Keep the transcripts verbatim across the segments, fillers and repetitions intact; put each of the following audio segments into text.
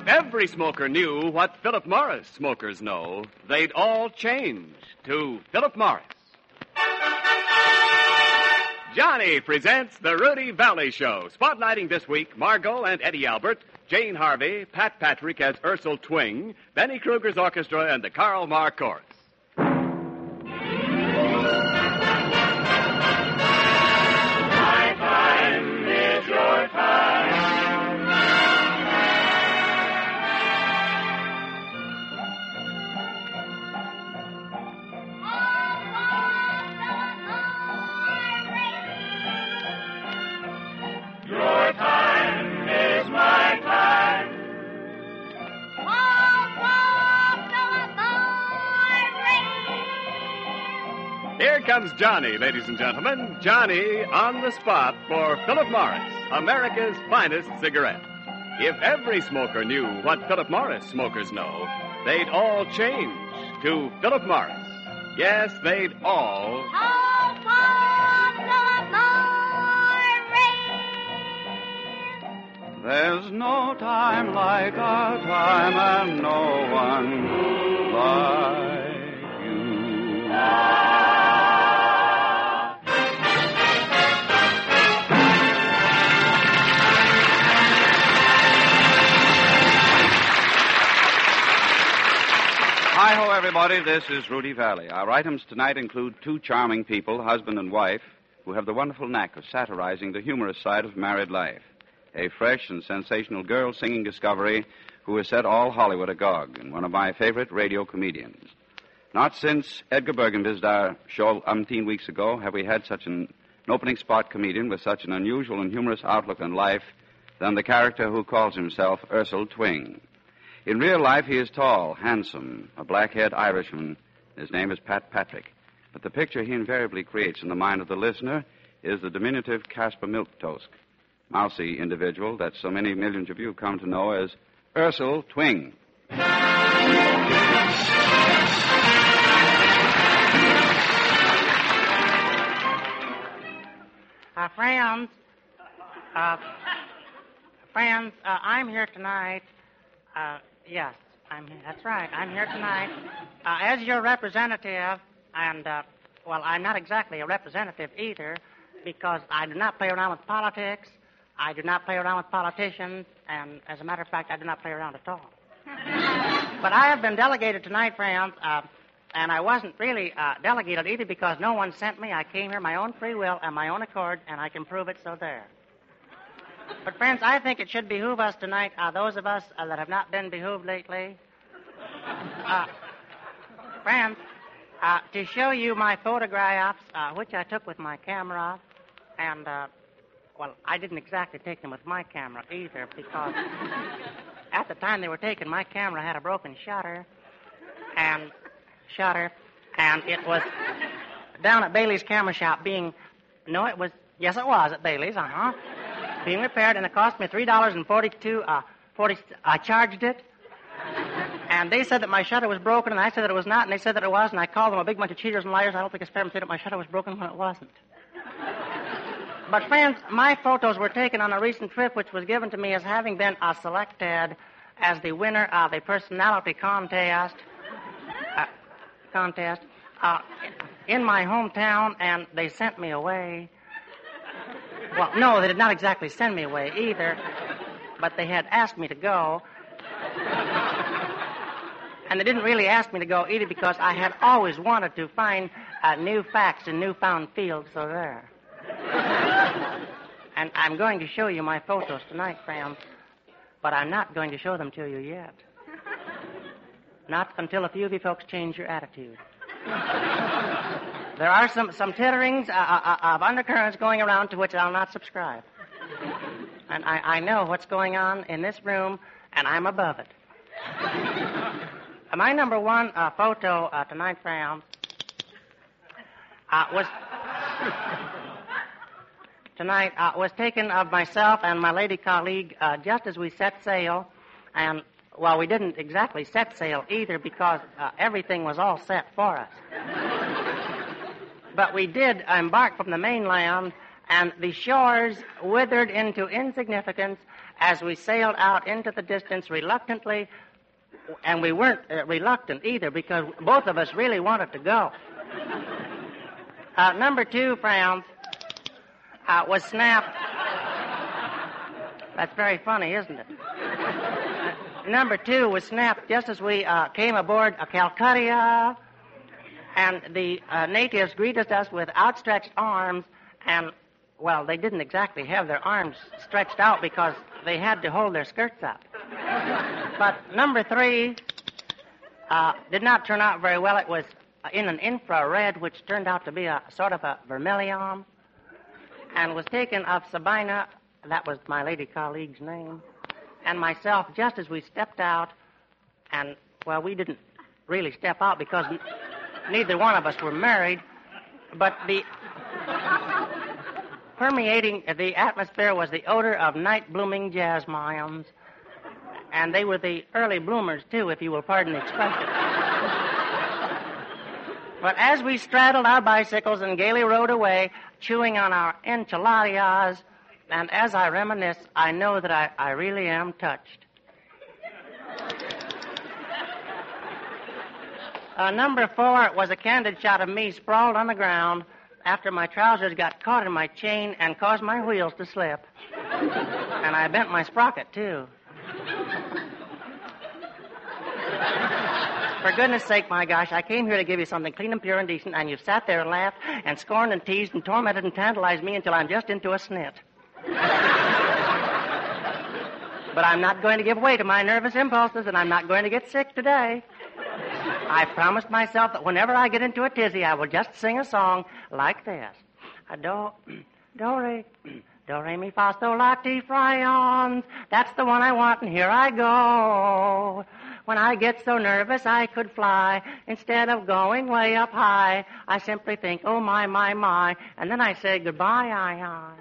If every smoker knew what Philip Morris smokers know, they'd all change to Philip Morris. Johnny presents the Rudy Valley Show, spotlighting this week Margot and Eddie Albert, Jane Harvey, Pat Patrick as Ursel Twing, Benny Kruger's orchestra, and the Karl Marr Chorus. My time is your time. Your time is my time. Here comes Johnny, ladies and gentlemen. Johnny on the spot for Philip Morris, America's finest cigarette. If every smoker knew what Philip Morris smokers know, they'd all change to Philip Morris. Yes, they'd all... There's no time like our time, and no one like you. Hi-ho, everybody. This is Rudy Valley. Our items tonight include two charming people, husband and wife, who have the wonderful knack of satirizing the humorous side of married life. A fresh and sensational girl singing discovery who has set all Hollywood agog, and one of my favorite radio comedians. Not since Edgar Bergen visited our show umpteen weeks ago have we had such an, an opening spot comedian with such an unusual and humorous outlook on life than the character who calls himself Ursel Twing. In real life, he is tall, handsome, a black-haired Irishman. His name is Pat Patrick. But the picture he invariably creates in the mind of the listener is the diminutive Caspar Milquetoast, mousy individual that so many millions of you come to know as Ursel Twing. Uh, friends, uh, friends, uh, I'm here tonight. Uh, yes, I'm here. That's right. I'm here tonight uh, as your representative, and uh, well, I'm not exactly a representative either, because I do not play around with politics. I do not play around with politicians, and as a matter of fact, I do not play around at all. But I have been delegated tonight, friends, uh, and I wasn't really uh, delegated either because no one sent me. I came here my own free will and my own accord, and I can prove it, so there. But, friends, I think it should behoove us tonight, uh, those of us uh, that have not been behooved lately, uh, friends, uh, to show you my photographs, uh, which I took with my camera, and... Uh, Well, I didn't exactly take them with my camera either, because at the time they were taken, my camera had a broken shutter, and shutter, and it was down at Bailey's camera shop being, no, it was, yes, it was at Bailey's, uh-huh, being repaired, and it cost me three dollars and forty-two, uh, forty, I charged it, and they said that my shutter was broken, and I said that it was not, and they said that it was, and I called them a big bunch of cheaters and liars. I don't think it's fair to say that my shutter was broken when it wasn't. But, friends, my photos were taken on a recent trip which was given to me as having been uh, selected as the winner of a personality contest, uh, contest uh, in my hometown, and they sent me away. Well, no, they did not exactly send me away either, but they had asked me to go. And they didn't really ask me to go either because I had always wanted to find uh, new facts in newfound fields, so there. And I'm going to show you my photos tonight, friends, but I'm not going to show them to you yet. Not until a few of you folks change your attitude. There are some, some titterings uh, uh, of undercurrents going around to which I'll not subscribe. And I, I know what's going on in this room, and I'm above it. My number one uh, photo uh, tonight, friends, uh, was... tonight uh, was taken of myself and my lady colleague uh, just as we set sail. And, well, we didn't exactly set sail either because uh, everything was all set for us. But we did embark from the mainland, and the shores withered into insignificance as we sailed out into the distance reluctantly, and we weren't uh, reluctant either because both of us really wanted to go. Uh, number two, Franz, uh, was snapped. That's very funny, isn't it? Uh, number two was snapped just as we uh, came aboard a Calcutta, and the uh, natives greeted us with outstretched arms, and, well, they didn't exactly have their arms stretched out because they had to hold their skirts up. But number three uh, did not turn out very well. It was in an infrared, which turned out to be a sort of a vermilion, and was taken of Sabina, that was my lady colleague's name, and myself just as we stepped out, and, well, we didn't really step out because n- neither one of us were married, but the permeating the atmosphere was the odor of night-blooming jasmines, and they were the early bloomers, too, if you will pardon the expression. But as we straddled our bicycles and gaily rode away, chewing on our enchiladas, and as I reminisce, I know that I, I really am touched. Uh, number four was a candid shot of me sprawled on the ground after my trousers got caught in my chain and caused my wheels to slip. And I bent my sprocket, too. For goodness sake, my gosh, I came here to give you something clean and pure and decent, and you've sat there and laughed and scorned and teased and tormented and tantalized me until I'm just into a snit. But I'm not going to give way to my nervous impulses, and I'm not going to get sick today. I promised myself that whenever I get into a tizzy, I will just sing a song like this. Do, do, re, do, re, mi, fa, sol, la, ti, frions. That's the one I want, and here I go. When I get so nervous I could fly, instead of going way up high, I simply think, oh, my, my, my, and then I say goodbye, I, I.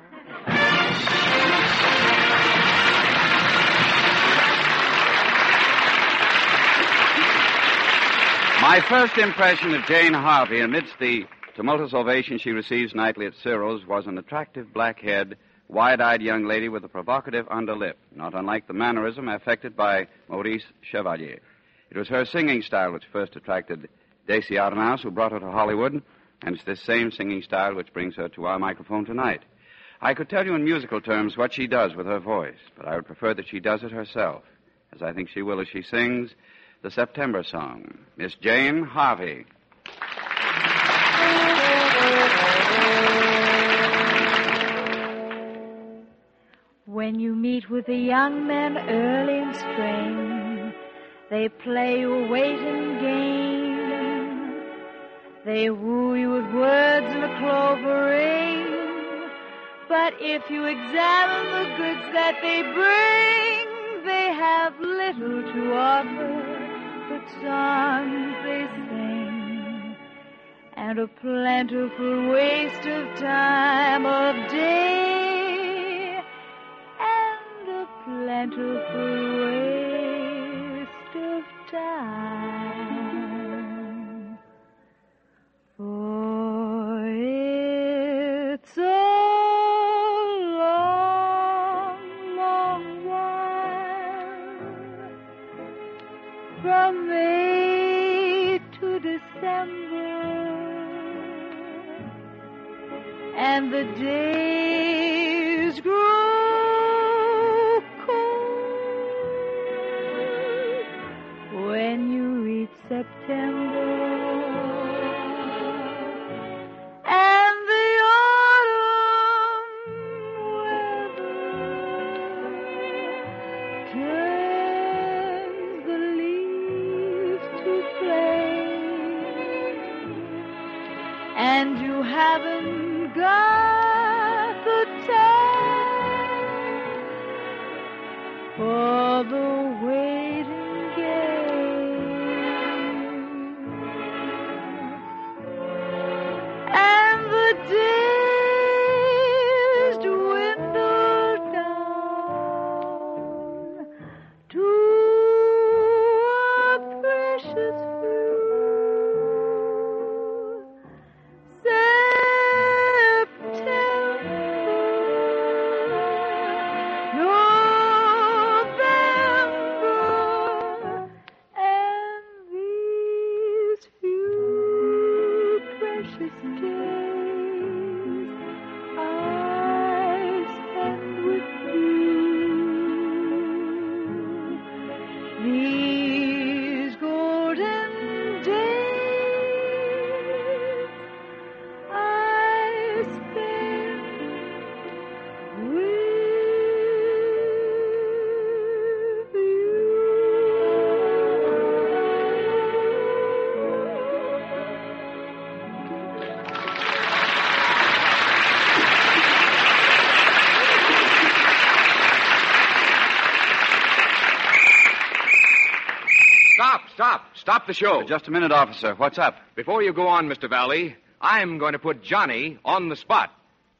My first impression of Jane Harvey amidst the tumultuous ovation she receives nightly at Cyril's was an attractive, black-haired, wide-eyed young lady with a provocative underlip, not unlike the mannerism affected by Maurice Chevalier. It was her singing style which first attracted Desi Arnaz, who brought her to Hollywood, and it's this same singing style which brings her to our microphone tonight. I could tell you in musical terms what she does with her voice, but I would prefer that she does it herself, as I think she will as she sings the September song, Miss Jane Harvey. When you meet with a young man early in spring, they play you a waiting game. They woo you with words in a clover ring. But if you examine the goods that they bring, they have little to offer but songs they sing, and a plentiful waste of time of day, and a plentiful waste of time. For it's a long, long while from May to December, and the days grow cold when you reach September, and the autumn weather turns the leaves to flame, and you haven't got the time for the waiting game, and the days dwindle down to a precious few. September, you're Stop the show. Uh, just a minute, officer. What's up? Before you go on, Mister Valley, I'm going to put Johnny on the spot.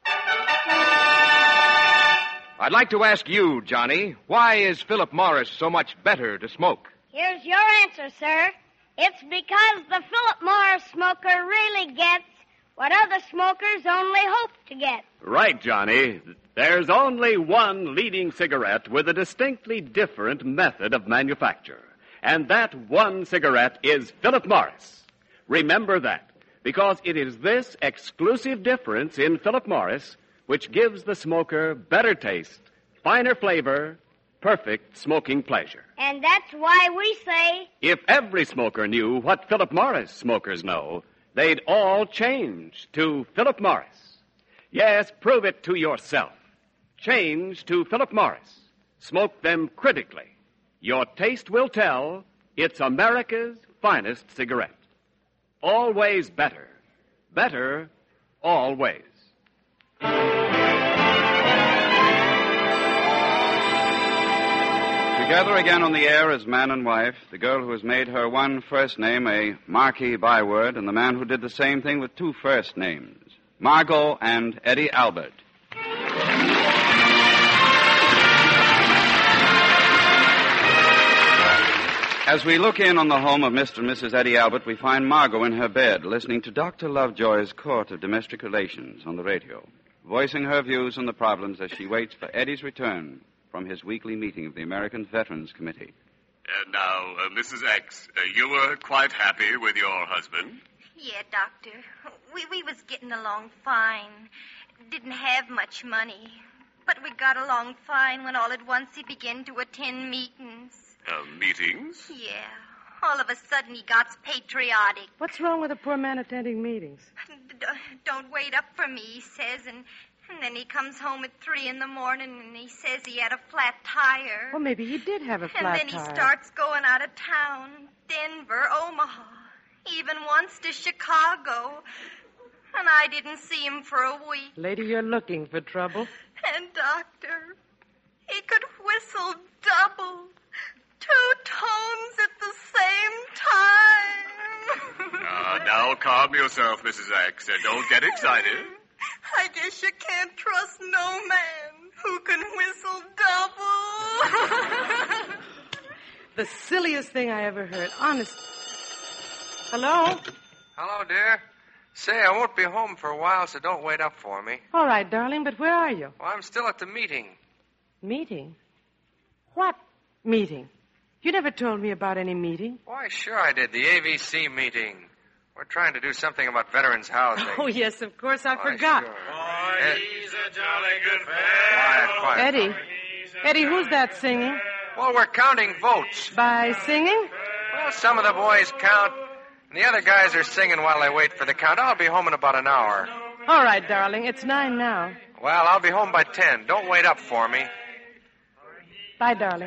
I'd like to ask you, Johnny, why is Philip Morris so much better to smoke? Here's your answer, sir. It's because the Philip Morris smoker really gets what other smokers only hope to get. Right, Johnny. There's only one leading cigarette with a distinctly different method of manufacture. And that one cigarette is Philip Morris. Remember that, because it is this exclusive difference in Philip Morris which gives the smoker better taste, finer flavor, perfect smoking pleasure. And that's why we say, if every smoker knew what Philip Morris smokers know, they'd all change to Philip Morris. Yes, prove it to yourself. Change to Philip Morris. Smoke them critically. Your taste will tell it's America's finest cigarette. Always better. Better always. Together again on the air as man and wife, the girl who has made her one first name a marquee byword, and the man who did the same thing with two first names, Margot and Eddie Albert. As we look in on the home of Mister and Missus Eddie Albert, we find Margot in her bed, listening to Doctor Lovejoy's Court of Domestic Relations on the radio, voicing her views on the problems as she waits for Eddie's return from his weekly meeting of the American Veterans Committee. And now, uh, Missus X, uh, you were quite happy with your husband? Yeah, Doctor. We, we was getting along fine. Didn't have much money. But we got along fine when all at once he began to attend meetings. Uh, meetings? Yeah. All of a sudden he got patriotic. What's wrong with a poor man attending meetings? D- don't wait up for me, he says, and... And then he comes home at three in the morning and he says he had a flat tire. Well, maybe he did have a flat tire. And then he tire. starts going out of town. Denver, Omaha, even once to Chicago. And I didn't see him for a week. Lady, you're looking for trouble. And, Doctor, he could whistle double, two tones at the same time. Ah, uh, now calm yourself, Missus X. Uh, don't get excited. I guess you can't trust no man who can whistle double. The silliest thing I ever heard. Honest. Hello? Hello, dear. Say, I won't be home for a while, so don't wait up for me. All right, darling, but where are you? Well, I'm still at the meeting. Meeting? What meeting? You never told me about any meeting. Why, sure I did. The A V C meeting. We're trying to do something about veterans' housing. Oh, yes, of course. I Why, forgot. Sure. Boy, Ed- he's a jolly good fellow. Quiet, quiet. Eddie. Eddie, who's that singing? Well, we're counting votes. By singing? Well, some of the boys count, and the other guys are singing while they wait for the count. I'll be home in about an hour. All right, darling. It's nine now. Well, I'll be home by ten. Don't wait up for me. Bye, darling.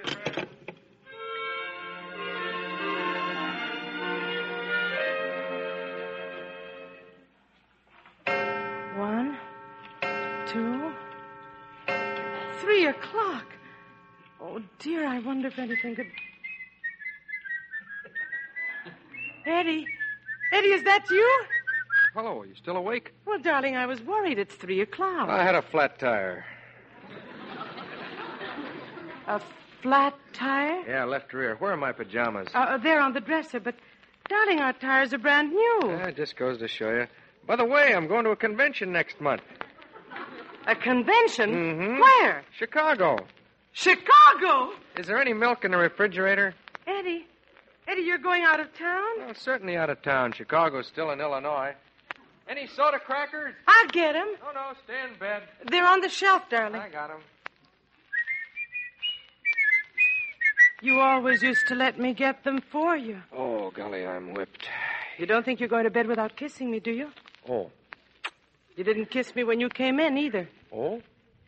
One, two, three o'clock. Oh, dear, I wonder if anything could... Eddie? Eddie, is that you? Hello, are you still awake? Well, darling, I was worried. It's three o'clock. I had a flat tire. A flat tire? Yeah, left rear. Where are my pajamas? Uh, they're on the dresser, but, darling, our tires are brand new. Yeah, it just goes to show you. By the way, I'm going to a convention next month. A convention? Mm-hmm. Where? Chicago. Chicago? Is there any milk in the refrigerator? Eddie, Eddie, you're going out of town? Well, certainly out of town. Chicago's still in Illinois. Any soda crackers? I'll get them. No, no, stay in bed. They're on the shelf, darling. I got them. You always used to let me get them for you. Oh, golly, I'm whipped. You don't think you're going to bed without kissing me, do you? Oh. You didn't kiss me when you came in, either. Oh?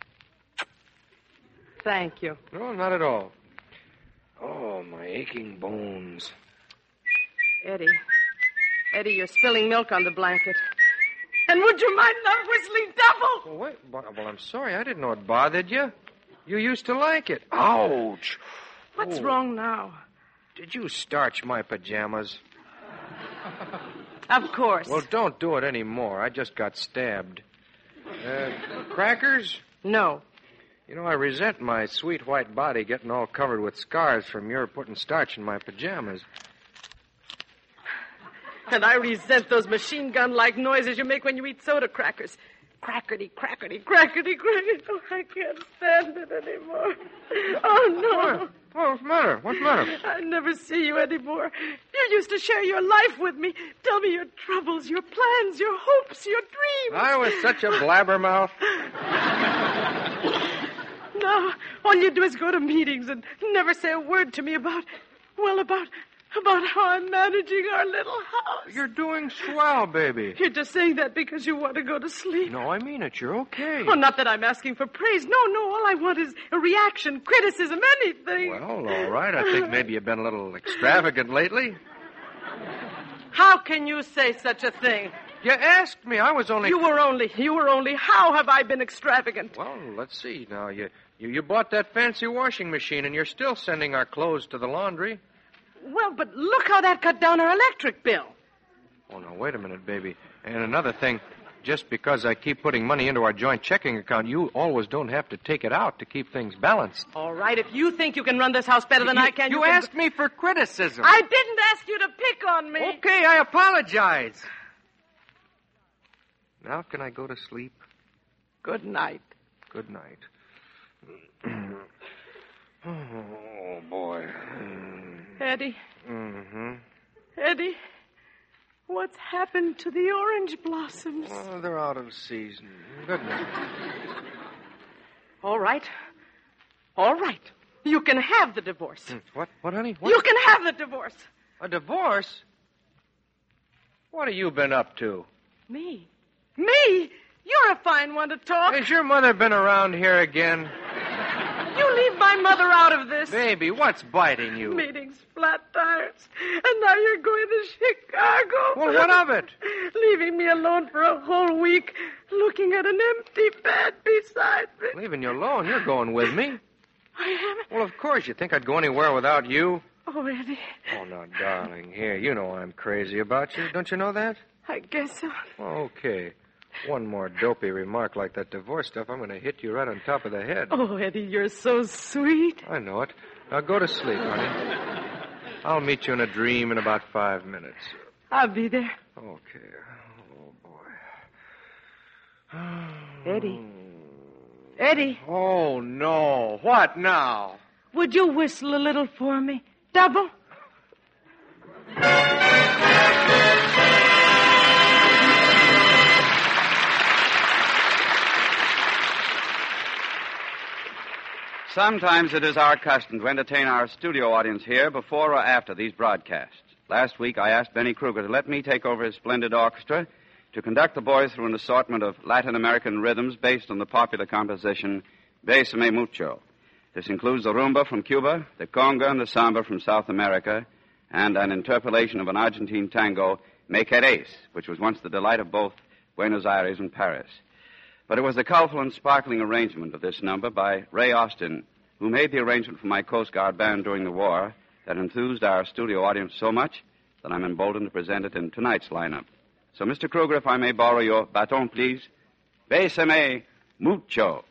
Thank you. No, not at all. Oh, my aching bones. Eddie. Eddie, you're spilling milk on the blanket. And would you mind not whistling double? Well, wait. Well, I'm sorry. I didn't know it bothered you. You used to like it. Ouch. What's oh. wrong now? Did you starch my pajamas? Of course. Well, don't do it anymore. I just got stabbed. Uh, crackers? No. You know, I resent my sweet white body getting all covered with scars from your putting starch in my pajamas. And I resent those machine gun-like noises you make when you eat soda crackers. Crackety, crackety, crackety, crackety. Oh, I can't stand it anymore. Oh, no. What? Oh, what's the matter? What's the matter? I never see you anymore. You used to share your life with me. Tell me your troubles, your plans, your hopes, your dreams. I was such a blabbermouth. Now, all you do is go to meetings and never say a word to me about, well, about... About how I'm managing our little house. You're doing swell, baby. You're just saying that because you want to go to sleep. No, I mean it. You're okay. Oh, not that I'm asking for praise. No, no. All I want is a reaction, criticism, anything. Well, all right. I think maybe you've been a little extravagant lately. How can you say such a thing? You asked me. I was only... You were only... You were only... How have I been extravagant? Well, let's see. Now, you, you, you bought that fancy washing machine, and you're still sending our clothes to the laundry. Well, but look how that cut down our electric bill. Oh, now, wait a minute, baby. And another thing, just because I keep putting money into our joint checking account, you always don't have to take it out to keep things balanced. All right, if you think you can run this house better than you, I can... You, you asked can... me for criticism. I didn't ask you to pick on me. Okay, I apologize. Now can I go to sleep? Good night. Good night. Oh, boy. Eddie. Mm-hmm. Eddie, what's happened to the orange blossoms? Oh, they're out of season. Good night. All right. All right. You can have the divorce. What? What, honey? What? You can have the divorce. A divorce? What have you been up to? Me? Me? You're a fine one to talk. Has your mother been around here again? You leave my mother out of this. Baby, what's biting you? Meetings, flat tires. And now you're going to Chicago. Well, what of it? Leaving me alone for a whole week, looking at an empty bed beside me. Leaving you alone? You're going with me. I am? Well, of course. You think I'd go anywhere without you? Oh, Eddie. Oh, no, darling. Here, you know I'm crazy about you. Don't you know that? I guess so. Oh, okay. One more dopey remark like that divorce stuff, I'm going to hit you right on top of the head. Oh, Eddie, you're so sweet. I know it. Now go to sleep, honey. I'll meet you in a dream in about five minutes. I'll be there. Okay. Oh, boy. Eddie. Eddie. Oh, no. What now? Would you whistle a little for me? Double? Sometimes it is our custom to entertain our studio audience here before or after these broadcasts. Last week, I asked Benny Kruger to let me take over his splendid orchestra to conduct the boys through an assortment of Latin American rhythms based on the popular composition Bésame Mucho. This includes the rumba from Cuba, the conga and the samba from South America, and an interpolation of an Argentine tango, Me Querés, which was once the delight of both Buenos Aires and Paris. But it was the colorful and sparkling arrangement of this number by Ray Austin, who made the arrangement for my Coast Guard band during the war, that enthused our studio audience so much that I'm emboldened to present it in tonight's lineup. So, Mister Kruger, if I may borrow your baton, please. Bésame Mucho.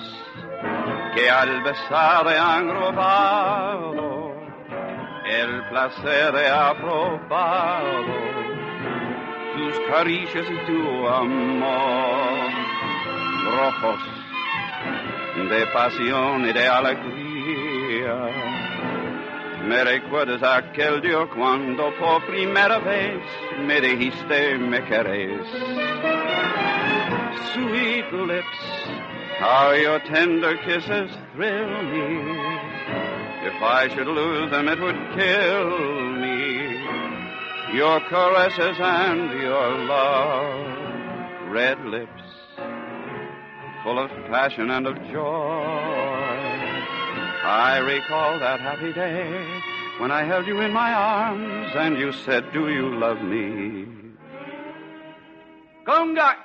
que al besar han robado el placer he aprobado tus caricias y tu amor, rojos de pasión y de alegría. Me recuerdas aquel día cuando por primera vez me dijiste me querés. Sweet lips, how your tender kisses thrill me. If I should lose them, it would kill me. Your caresses and your love, red lips, full of passion and of joy. I recall that happy day when I held you in my arms and you said, do you love me? Conga!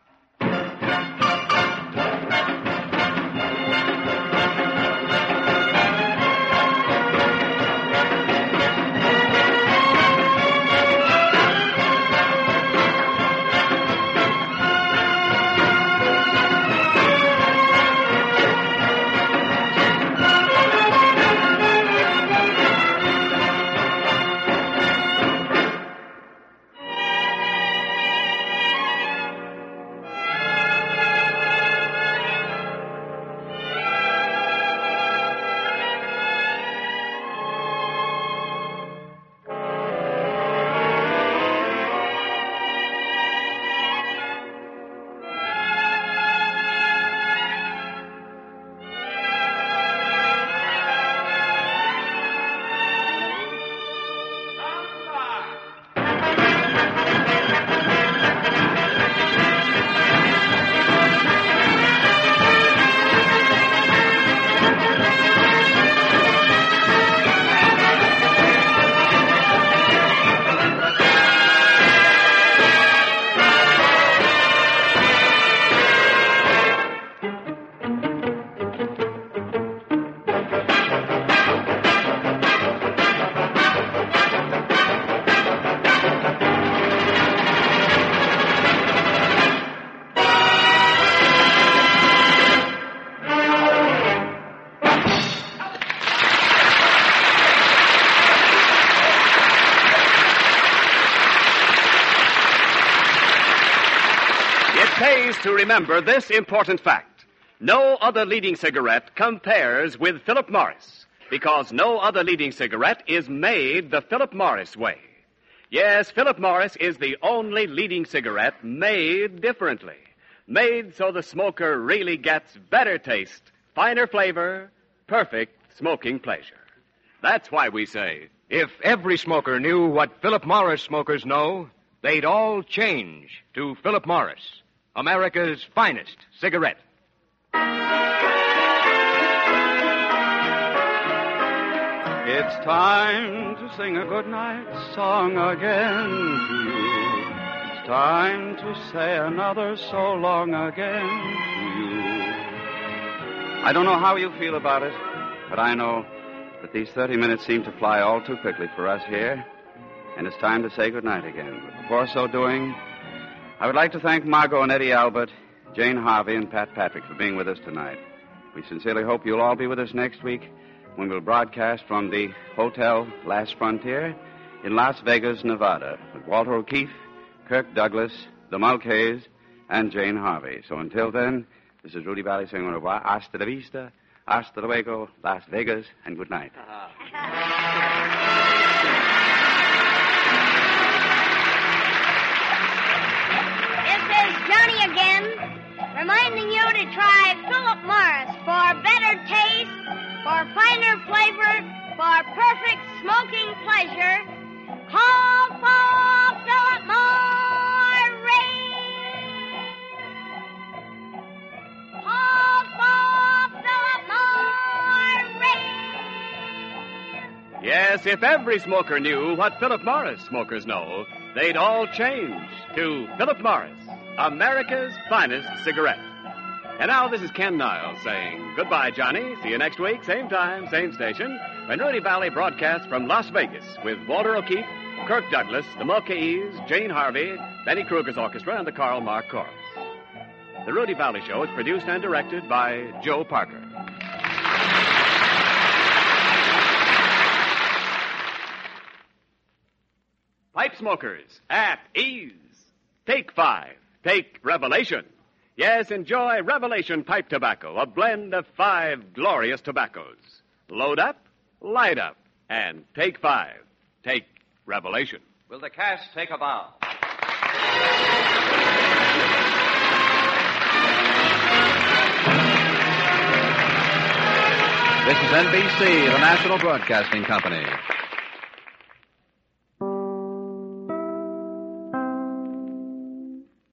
To remember this important fact. No other leading cigarette compares with Philip Morris, because no other leading cigarette is made the Philip Morris way. Yes, Philip Morris is the only leading cigarette made differently, made so the smoker really gets better taste, finer flavor, perfect smoking pleasure. That's why we say, if every smoker knew what Philip Morris smokers know, they'd all change to Philip Morris, America's finest cigarette. It's time to sing a goodnight song again to you. It's time to say another so long again to you. I don't know how you feel about it, but I know that these thirty minutes seem to fly all too quickly for us here, and it's time to say goodnight again. But before so doing, I would like to thank Margot and Eddie Albert, Jane Harvey, and Pat Patrick for being with us tonight. We sincerely hope you'll all be with us next week when we'll broadcast from the Hotel Last Frontier in Las Vegas, Nevada, with Walter O'Keefe, Kirk Douglas, the Mulcahy's, and Jane Harvey. So until then, this is Rudy Valley saying au revoir. Hasta la vista, hasta luego, Las Vegas, and good night. Johnny again, reminding you to try Philip Morris for better taste, for finer flavor, for perfect smoking pleasure. Call for Philip Morris. Call for Philip Morris. Yes, if every smoker knew what Philip Morris smokers know, they'd all change to Philip Morris, America's finest cigarette. And now this is Ken Niles saying goodbye, Johnny. See you next week, same time, same station, when Rudy Valley broadcasts from Las Vegas with Walter O'Keefe, Kirk Douglas, the Mulcahy's, Jane Harvey, Benny Kruger's orchestra, and the Karl Marx Chorus. The Rudy Valley Show is produced and directed by Joe Parker. Pipe smokers, at ease. Take five. Take Revelation. Yes, enjoy Revelation pipe tobacco, a blend of five glorious tobaccos. Load up, light up, and take five. Take Revelation. Will the cast take a bow? This is N B C, the National Broadcasting Company.